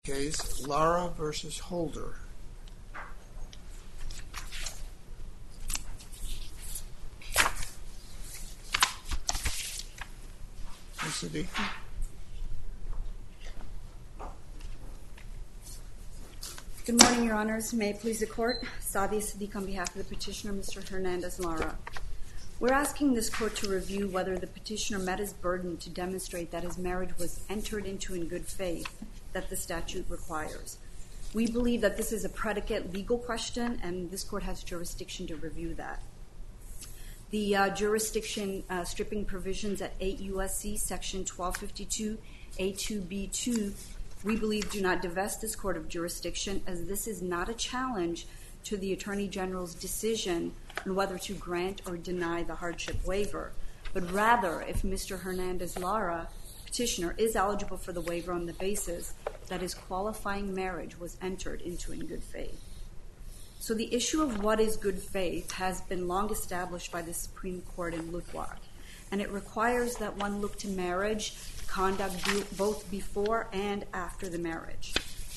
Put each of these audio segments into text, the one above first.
Case Lara v. Holder. Ms. Siddiqui. Good morning, Your Honors. May it please the Court. Sadia Siddiqui on behalf of the petitioner, Mr. Hernandez-Lara. We're asking this Court to review whether the petitioner met his burden to demonstrate that his marriage was entered into in good faith that the statute requires. We believe that this is a predicate legal question, and this Court has jurisdiction to review that. The jurisdiction stripping provisions at 8 U.S.C. Section 1252 A2B2, we believe, do not divest this Court of jurisdiction, as this is not a challenge to the Attorney General's decision on whether to grant or deny the hardship waiver, but rather if Mr. Hernandez-Lara, petitioner, is eligible for the waiver on the basis that his qualifying marriage was entered into in good faith. So the issue of what is good faith has been long established by the Supreme Court in Lutwak, and it requires that one look to marriage conduct both before and after the marriage.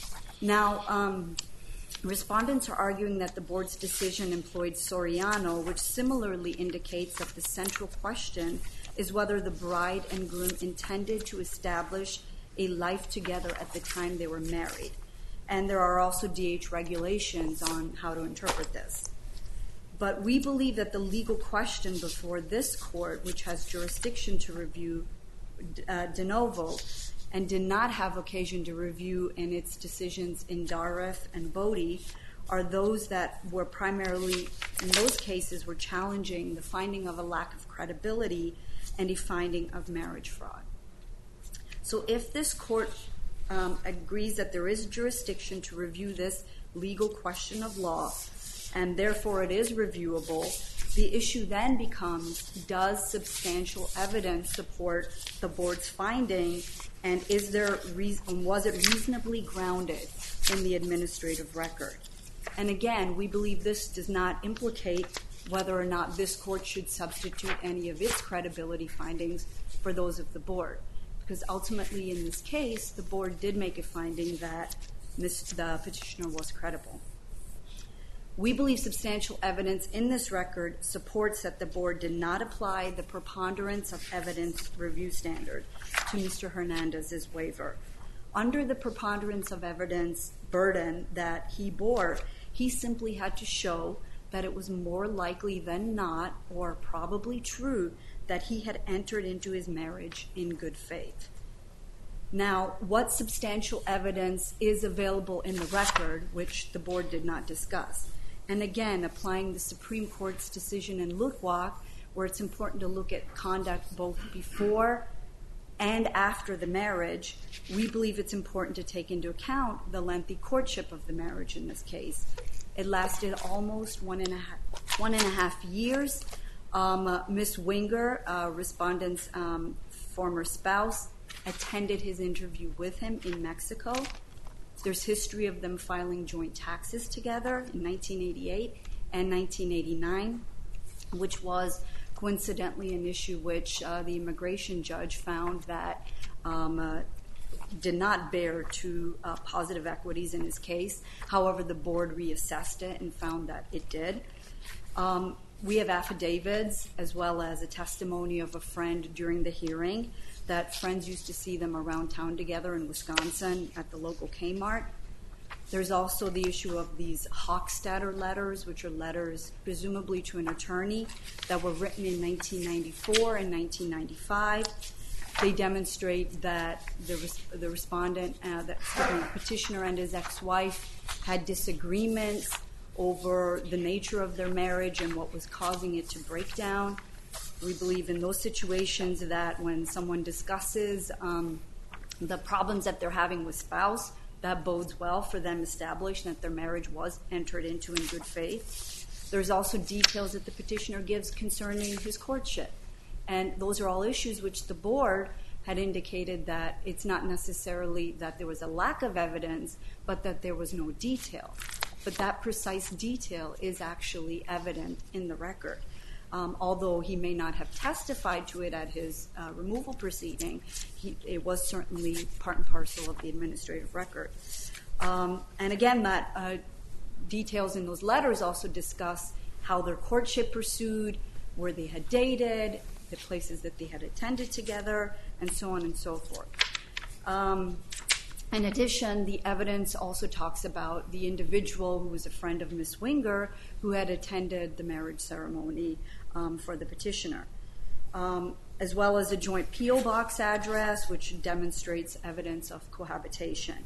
Now, respondents are arguing that the Board's decision employed Soriano, which similarly indicates that the central question is whether the bride and groom intended to establish a life together at the time they were married. And there are also DH regulations on how to interpret this. But we believe that the legal question before this Court, which has jurisdiction to review de novo, and did not have occasion to review in its decisions in Darif and Bodie, are those that were primarily, in those cases, were challenging the finding of a lack of credibility and a finding of marriage fraud. So if this Court agrees that there is jurisdiction to review this legal question of law, and therefore it is reviewable, the issue then becomes, does substantial evidence support the Board's finding, and was it reasonably grounded in the administrative record? And again, we believe this does not implicate whether or not this Court should substitute any of its credibility findings for those of the Board. Because ultimately in this case, the Board did make a finding that the petitioner was credible. We believe substantial evidence in this record supports that the Board did not apply the preponderance of evidence review standard to Mr. Hernandez's waiver. Under the preponderance of evidence burden that he bore, he simply had to show that it was more likely than not, or probably true, that he had entered into his marriage in good faith. Now, what substantial evidence is available in the record, which the Board did not discuss? And again, applying the Supreme Court's decision in Lutwak, where it's important to look at conduct both before and after the marriage, we believe it's important to take into account the lengthy courtship of the marriage in this case. It lasted almost one and a half years. Ms. Winger, respondent's former spouse, attended his interview with him in Mexico. There's history of them filing joint taxes together in 1988 and 1989, which was coincidentally an issue which the immigration judge found that did not bear to positive equities in his case. However, the Board reassessed it and found that it did. We have affidavits as well as a testimony of a friend during the hearing that friends used to see them around town together in Wisconsin at the local Kmart. There's also the issue of these Hochstadter letters, which are letters presumably to an attorney that were written in 1994 and 1995. They demonstrate that the respondent, the petitioner and his ex-wife had disagreements over the nature of their marriage and what was causing it to break down. We believe in those situations that when someone discusses the problems that they're having with spouse, that bodes well for them establishing that their marriage was entered into in good faith. There's also details that the petitioner gives concerning his courtship. And those are all issues which the Board had indicated that it's not necessarily that there was a lack of evidence, but that there was no detail. But that precise detail is actually evident in the record. Although he may not have testified to it at his removal proceeding, it was certainly part and parcel of the administrative record. And again, that details in those letters also discuss how their courtship pursued, where they had dated, the places that they had attended together, and so on and so forth. In addition, the evidence also talks about the individual who was a friend of Ms. Winger who had attended the marriage ceremony for the petitioner, as well as a joint P.O. box address, which demonstrates evidence of cohabitation.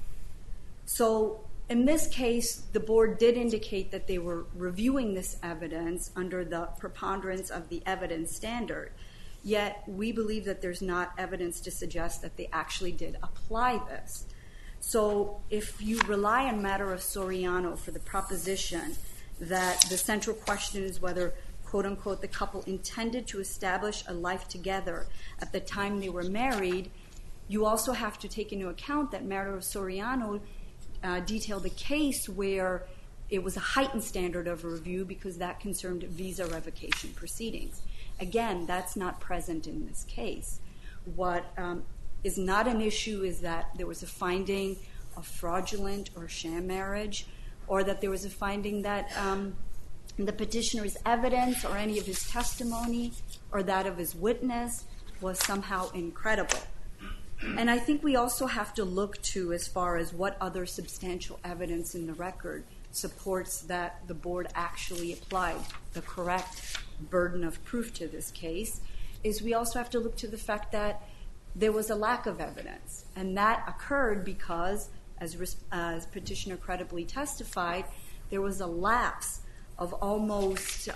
So in this case, the board did indicate that they were reviewing this evidence under the preponderance of the evidence standard, yet we believe that there's not evidence to suggest that they actually did apply this. So if you rely on matter of Soriano for the proposition that the central question is whether, quote unquote, the couple intended to establish a life together at the time they were married, you also have to take into account that matter of Soriano detailed a case where it was a heightened standard of review because that concerned visa revocation proceedings. Again, that's not present in this case. What is not an issue is that there was a finding of fraudulent or sham marriage, or that there was a finding that the petitioner's evidence or any of his testimony or that of his witness was somehow incredible. And I think we also have to look to as far as what other substantial evidence in the record supports that the board actually applied the correct burden of proof to this case, is we also have to look to the fact that there was a lack of evidence. And that occurred because, as petitioner credibly testified, there was a lapse of almost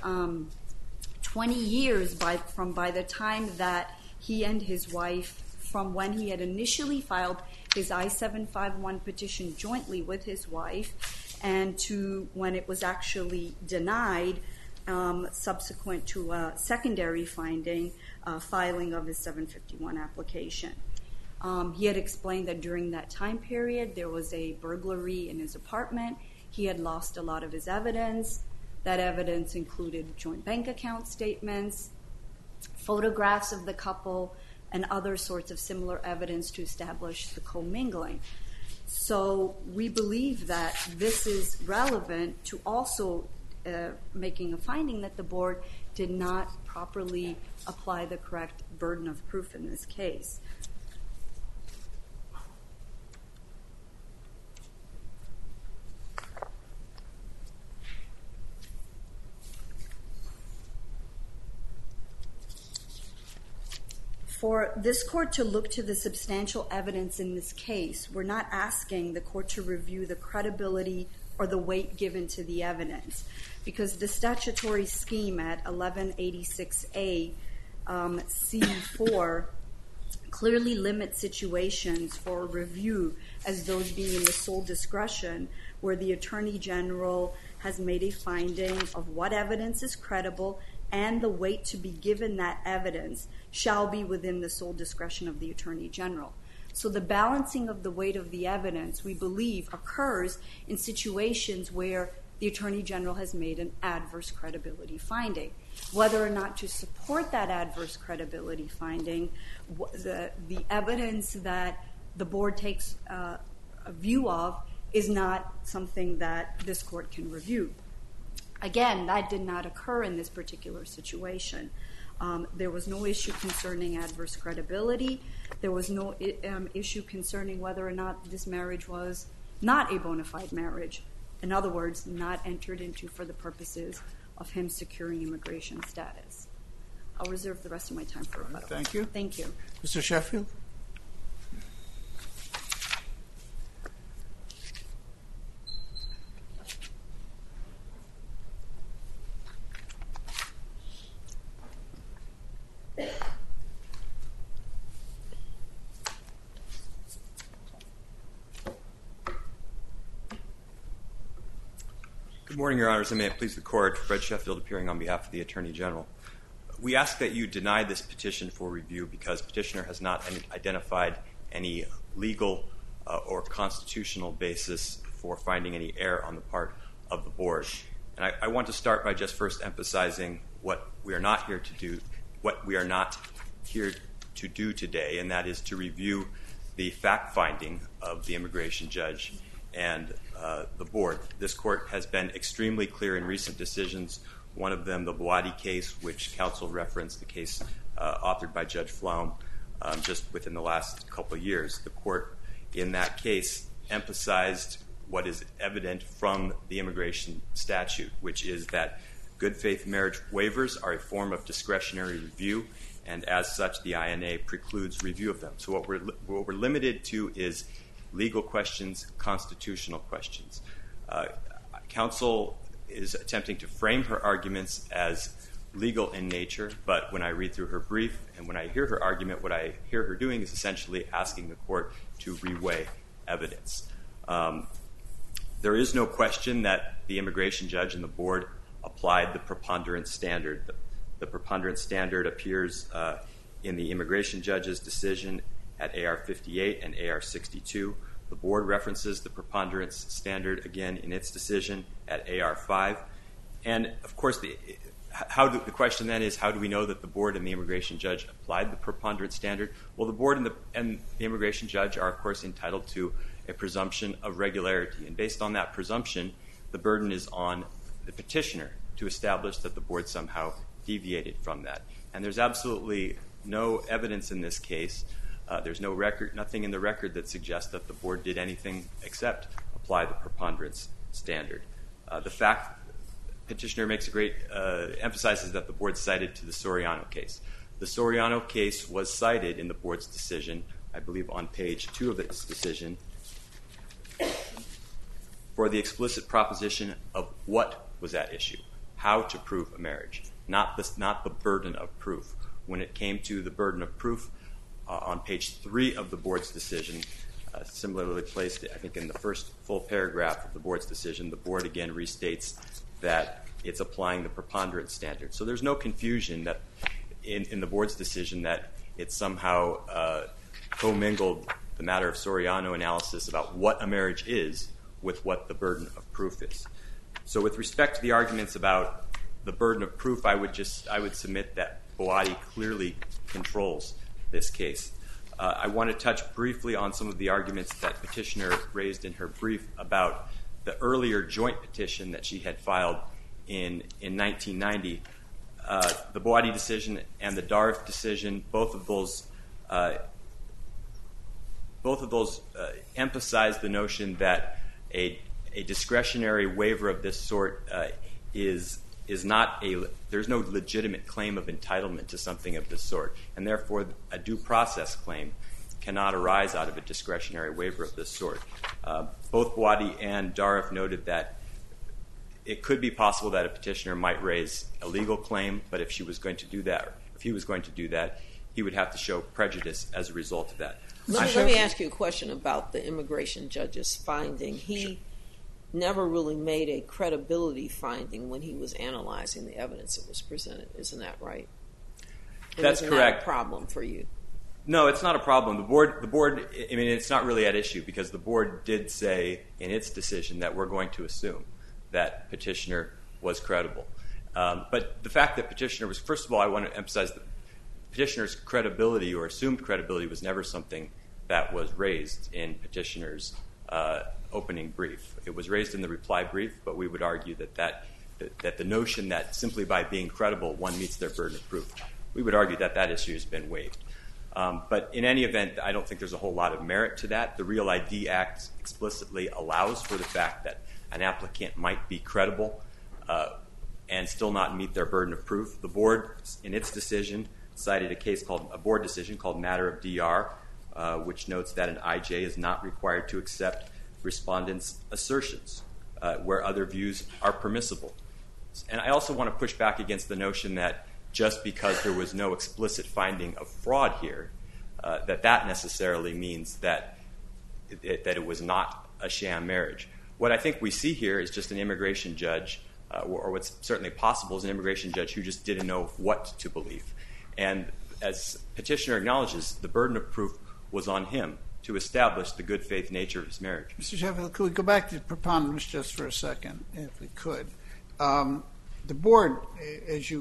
20 years from by the time that he and his wife, from when he had initially filed his I-751 petition jointly with his wife and to when it was actually denied subsequent to a secondary filing of his 751 application. He had explained that during that time period there was a burglary in his apartment. He had lost a lot of his evidence. That evidence included joint bank account statements, photographs of the couple, and other sorts of similar evidence to establish the commingling. So we believe that this is relevant to also making a finding that the board did not properly apply the correct burden of proof in this case. For this court to look to the substantial evidence in this case, we're not asking the court to review the credibility or the weight given to the evidence, because the statutory scheme at 1186A C4 clearly limits situations for review as those being in the sole discretion where the Attorney General has made a finding of what evidence is credible and the weight to be given that evidence shall be within the sole discretion of the Attorney General. So the balancing of the weight of the evidence, we believe, occurs in situations where the Attorney General has made an adverse credibility finding. Whether or not to support that adverse credibility finding, the evidence that the board takes a view of is not something that this court can review. Again, that did not occur in this particular situation. There was no issue concerning adverse credibility. There was no issue concerning whether or not this marriage was not a bona fide marriage. In other words, not entered into for the purposes of him securing immigration status. I'll reserve the rest of my time for rebuttal. Thank you. Thank you. Mr. Sheffield? Good morning, Your Honors, and may it please the Court. Fred Sheffield appearing on behalf of the Attorney General. We ask that you deny this petition for review because Petitioner has not identified any legal or constitutional basis for finding any error on the part of the Board. And I want to start by just first emphasizing what we are not here to do today, and that is to review the fact-finding of the immigration judge and the board. This court has been extremely clear in recent decisions, one of them the Boadi case, which counsel referenced, the case authored by Judge Flaum just within the last couple of years. The court in that case emphasized what is evident from the immigration statute, which is that good faith marriage waivers are a form of discretionary review, and as such the INA precludes review of them. So what we're limited to is legal questions, constitutional questions. Counsel is attempting to frame her arguments as legal in nature, but when I read through her brief and when I hear her argument, what I hear her doing is essentially asking the court to reweigh evidence. There is no question that the immigration judge and the board applied the preponderance standard. The preponderance standard appears in the immigration judge's decision at AR 58 and AR 62. The board references the preponderance standard again in its decision at AR 5. And of course, the question then is, how do we know that the board and the immigration judge applied the preponderance standard? Well, the board and the immigration judge are, of course, entitled to a presumption of regularity. And based on that presumption, the burden is on the petitioner to establish that the board somehow deviated from that. And there's absolutely no evidence in this case. There's nothing in the record that suggests that the board did anything except apply the preponderance standard. The fact petitioner makes emphasizes that the board cited to the Soriano case. The Soriano case was cited in the board's decision, I believe on page 2 of its decision, for the explicit proposition of what was at issue, how to prove a marriage, not the burden of proof. When it came to the burden of proof, on page 3 of the board's decision, similarly placed, I think, in the first full paragraph of the board's decision, the board again restates that it's applying the preponderance standard. So there's no confusion that in the board's decision that it somehow commingled the matter of Soriano analysis about what a marriage is with what the burden of proof is. So with respect to the arguments about the burden of proof, I would submit that Boadi clearly controls this case. I want to touch briefly on some of the arguments that petitioner raised in her brief about the earlier joint petition that she had filed in 1990. The Boadi decision and the Darf decision, both of those emphasize the notion that a discretionary waiver of this sort is not there's no legitimate claim of entitlement to something of this sort, and therefore a due process claim cannot arise out of a discretionary waiver of this sort. Both Boadi and Darf noted that it could be possible that a petitioner might raise a legal claim, but if he was going to do that, he would have to show prejudice as a result of that. Let me ask you a question about the immigration judge's finding. He never really made a credibility finding when he was analyzing the evidence that was presented. Isn't that right? That's correct. Isn't that a problem for you? No, it's not a problem. The board, I mean, it's not really at issue because the board did say in its decision that we're going to assume that petitioner was credible. But the fact that petitioner was, first of all, I want to emphasize that petitioner's credibility or assumed credibility was never something that was raised in petitioner's opening brief. It was raised in the reply brief, but we would argue that the notion that simply by being credible one meets their burden of proof, we would argue that that issue has been waived. But in any event, I don't think there's a whole lot of merit to that. The Real ID Act explicitly allows for the fact that an applicant might be credible and still not meet their burden of proof. The board, in its decision, cited a board decision called Matter of DR, which notes that an IJ is not required to accept respondents' assertions where other views are permissible. And I also want to push back against the notion that just because there was no explicit finding of fraud here, that necessarily means that it was not a sham marriage. What I think we see here is just an immigration judge, or what's certainly possible is an immigration judge who just didn't know what to believe. And as petitioner acknowledges, the burden of proof was on him to establish the good faith nature of his marriage. Mr. Sheffield, could we go back to preponderance just for a second, if we could? The board, as you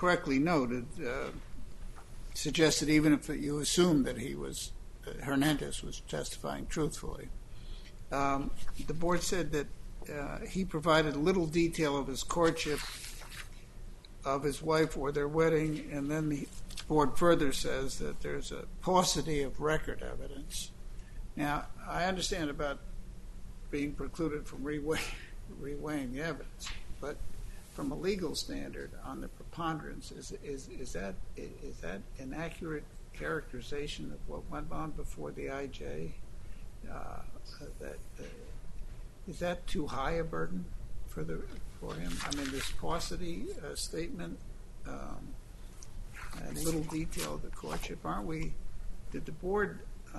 correctly noted, suggested even if you assume that Hernandez was testifying truthfully, the board said that he provided little detail of his courtship of his wife or their wedding, and then the board further says that there's a paucity of record evidence. Now, I understand about being precluded from reweighing the evidence, but from a legal standard on the preponderance, is that an accurate characterization of what went on before the IJ? Is that too high a burden for him? I mean, this paucity statement and little detail of the courtship, did the board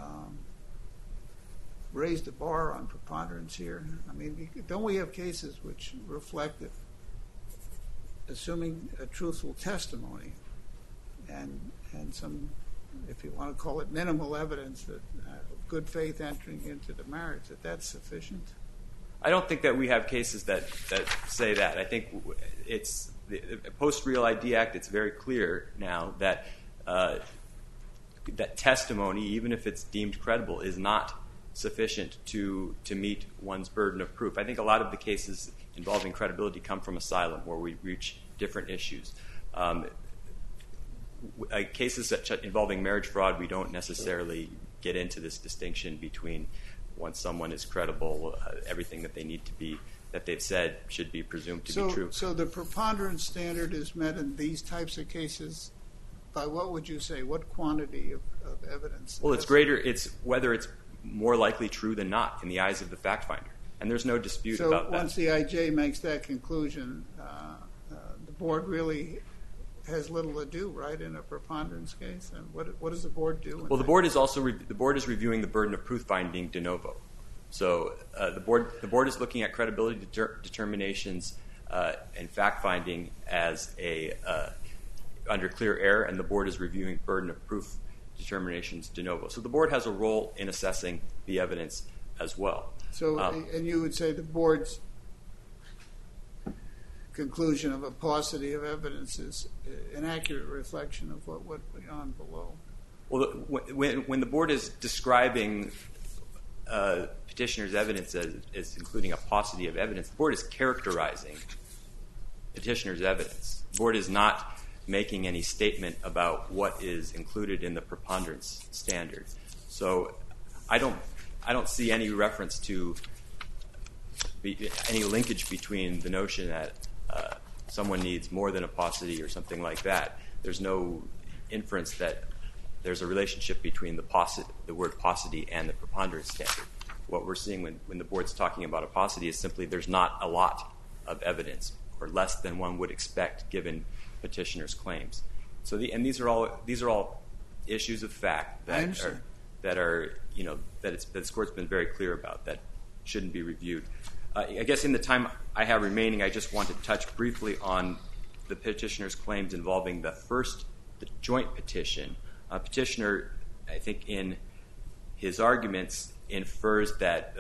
raise the bar on preponderance here? I mean, don't we have cases which reflect that assuming a truthful testimony and some, if you want to call it minimal evidence, that good faith entering into the marriage, that's sufficient? I don't think that we have cases that say that. I think it's the Post-Real ID Act. It's very clear now that that testimony, even if it's deemed credible, is not sufficient to meet one's burden of proof. I think a lot of the cases involving credibility come from asylum, where we reach different issues. Cases involving marriage fraud, we don't necessarily get into this distinction between once someone is credible, everything that they need to be, that they've said should be presumed to be true. So the preponderance standard is met in these types of cases by what would you say? What quantity of evidence? Well, it's greater. It's whether it's more likely true than not in the eyes of the fact finder, and there's no dispute about that. So once the IJ makes that conclusion, the board really has little to do, right, in a preponderance case? And what does the board do? Well, the board is reviewing the burden of proof finding de novo. So the board is looking at credibility determinations and fact finding as under clear error, and the board is reviewing burden of proof determinations de novo. So the board has a role in assessing the evidence as well. So, and you would say the board's conclusion of a paucity of evidence is an accurate reflection of what went on below? Well, when the board is describing petitioner's evidence as including a paucity of evidence, the board is characterizing petitioner's evidence. The board is not making any statement about what is included in the preponderance standard. So I don't see any reference to any linkage between the notion that someone needs more than a paucity or something like that. There's no inference that there's a relationship between the word paucity and the preponderance standard. What we're seeing when the board's talking about a paucity is simply there's not a lot of evidence, or less than one would expect given petitioner's claims. So these are all issues of fact that this court's been very clear about that shouldn't be reviewed. I guess in the time I have remaining, I just want to touch briefly on the petitioner's claims involving the joint petition. Petitioner, I think in his arguments, infers that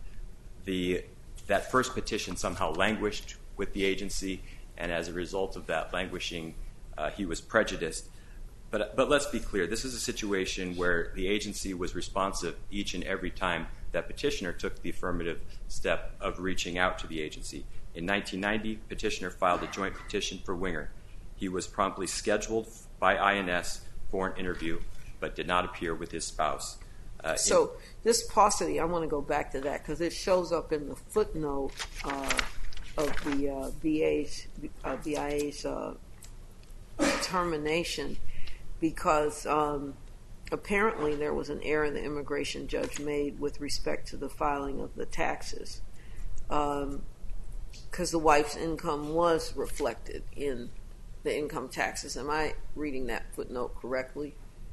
that first petition somehow languished with the agency, and as a result of that languishing, he was prejudiced. But let's be clear, this is a situation where the agency was responsive each and every time that petitioner took the affirmative step of reaching out to the agency. In 1990, petitioner filed a joint petition for Winger. He was promptly scheduled by INS for an interview, but did not appear with his spouse. So this paucity, I want to go back to that because it shows up in the footnote of the BIA's determination, because apparently there was an error the immigration judge made with respect to the filing of the taxes, because the wife's income was reflected in the income taxes. Am I reading that footnote correctly?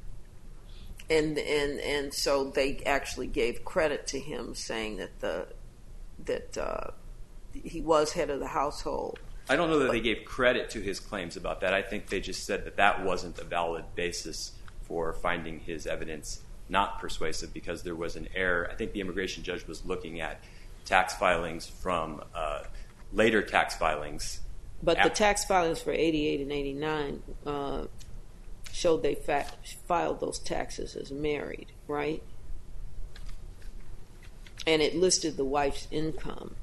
And so they actually gave credit to him, saying that he was head of the household. I don't know that they gave credit to his claims about that. I think they just said that wasn't a valid basis for finding his evidence not persuasive because there was an error. I think the immigration judge was looking at tax filings from later tax filings But the tax filings for 88 and 89 showed they filed those taxes as married, right? And it listed the wife's income.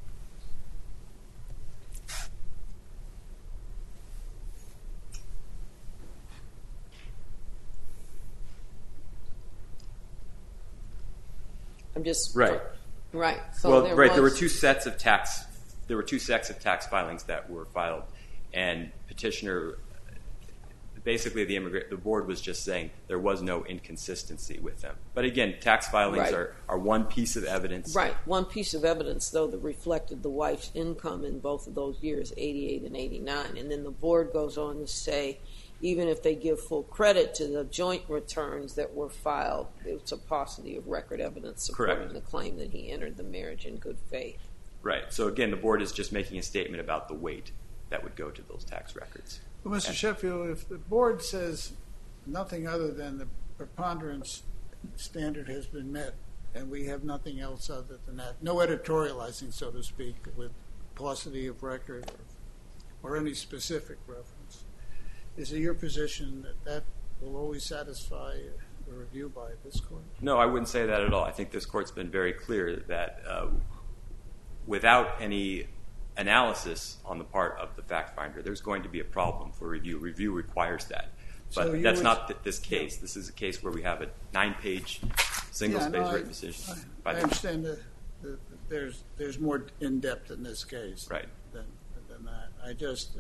I'm just right. So well, right. There were two sets of tax. There were two sets of tax filings that were filed, and petitioner. Basically, the board was just saying there was no inconsistency with them. But again, tax filings are one piece of evidence. Right, one piece of evidence, though, that reflected the wife's income in both of those years, 88 and 89. And then the board goes on to say, even if they give full credit to the joint returns that were filed, it's a paucity of record evidence supporting the claim that he entered the marriage in good faith. Right. So again, the board is just making a statement about the weight that would go to those tax records. Well, Mr. Sheffield, if the board says nothing other than the preponderance standard has been met, and we have nothing else other than that, no editorializing, so to speak, with paucity of record or any specific reference, is it your position that that will always satisfy a review by this court? No, I wouldn't say that at all. I think this court's been very clear that without any analysis on the part of the fact finder, there's going to be a problem for review. Review requires that. But that's not this case. This is a case where we have a 9-page single-space written decision. I understand that there's more in-depth in this case than that. I just...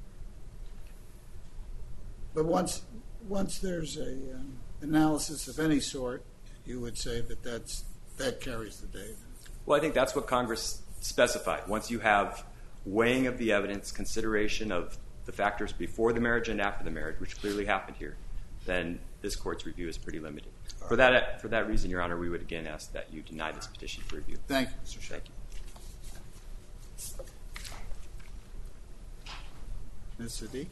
but once there's a analysis of any sort, you would say that carries the day. Well, I think that's what Congress specified. Once you have weighing of the evidence, consideration of the factors before the marriage and after the marriage, which clearly happened here, then this court's review is pretty limited. For that reason, Your Honor, we would again ask that you deny this petition for review. Thank you, Mr. Sheffield. Thank you. Ms. Sadiq?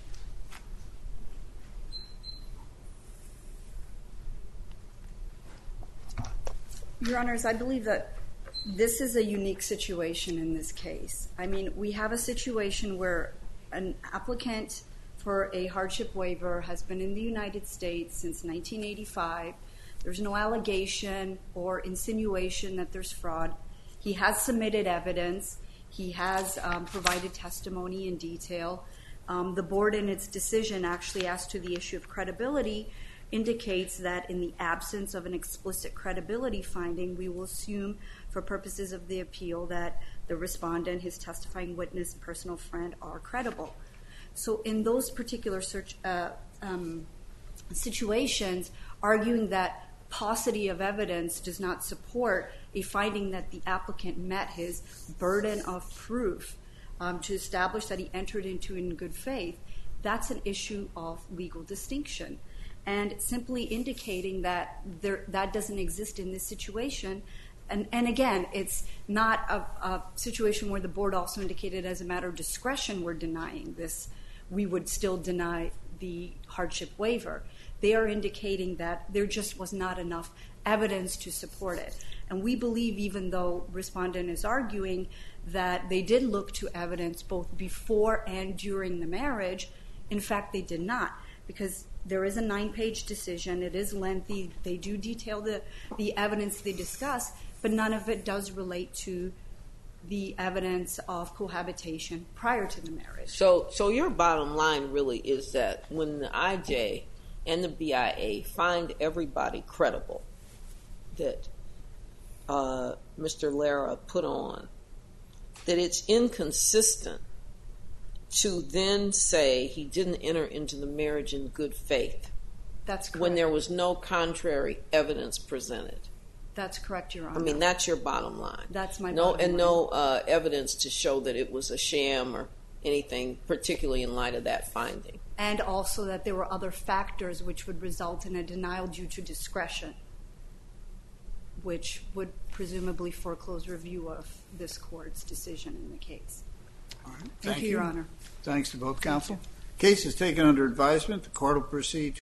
Your Honors, I believe that this is a unique situation in this case. I mean, we have a situation where an applicant for a hardship waiver has been in the United States since 1985. There's no allegation or insinuation that there's fraud. He has submitted evidence. He has provided testimony in detail. The board in its decision actually as to the issue of credibility indicates that in the absence of an explicit credibility finding, we will assume for purposes of the appeal that the respondent, his testifying witness, personal friend are credible. So in those particular situations, arguing that paucity of evidence does not support a finding that the applicant met his burden of proof to establish that he entered into in good faith, that's an issue of legal distinction. And simply indicating that that doesn't exist in this situation. And again, it's not a situation where the board also indicated as a matter of discretion we're denying this. We would still deny the hardship waiver. They are indicating that there just was not enough evidence to support it. And we believe, even though respondent is arguing that they did look to evidence both before and during the marriage, in fact they did not. Because there is a 9-page decision. It is lengthy. They do detail the evidence they discuss, but none of it does relate to the evidence of cohabitation prior to the marriage. So your bottom line really is that when the IJ and the BIA find everybody credible that Mr. Lara put on, that it's inconsistent to then say he didn't enter into the marriage in good faith. That's correct. When there was no contrary evidence presented. That's correct, Your Honor. I mean, that's your bottom line. That's my bottom line. And no evidence to show that it was a sham or anything, particularly in light of that finding. And also that there were other factors which would result in a denial due to discretion, which would presumably foreclose review of this court's decision in the case. All right. Thank you, Your Honor. Thanks to both counsel. Case is taken under advisement. The court will proceed